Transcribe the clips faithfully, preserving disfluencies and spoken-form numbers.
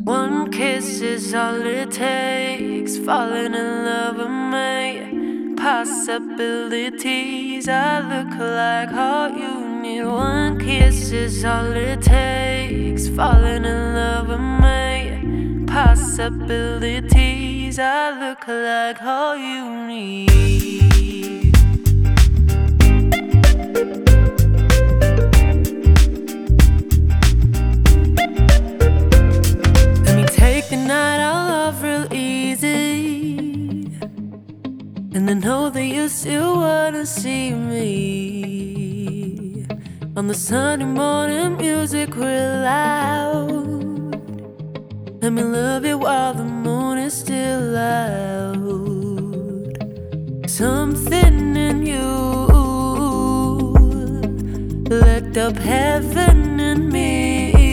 One kiss is all it takes, falling in love with me. Possibilities, I look like all you need. One kiss is all it takes, falling in love with me. Possibilities, I look like all you need. The night I'll love real easy, and I know that you still wanna see me. On the Sunday morning, music real loud. Let me love you while the moon is still out. Something in you lit up heaven in me.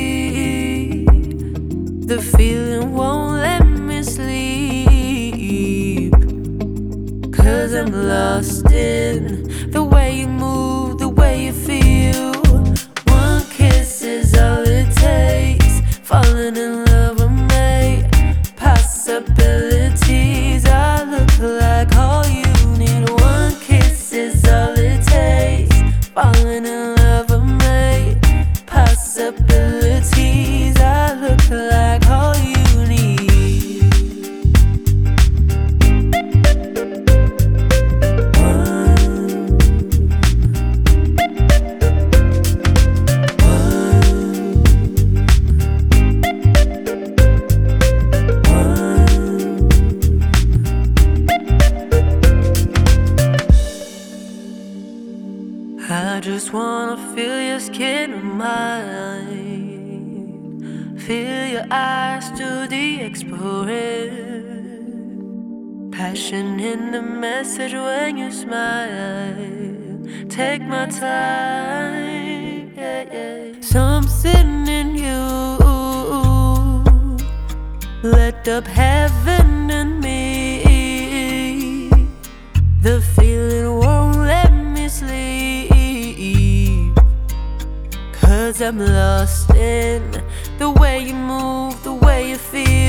The feeling won't let me sleep, 'cause I'm lost in the way you move, the way you feel. One kiss is all it takes, falling in love with me. Possibilities, I look like all you need. One kiss is all it takes, falling in love with me. Possibilities, I look like all you need. One, one, one. I just wanna feel your skin and mine, feel your eyes do the exploring. Passion in the message when you smile. Take my time, yeah, yeah. Something in you lit up heaven in me. The feeling won't let me sleep, 'cause I'm lost in the way you move, the way you feel.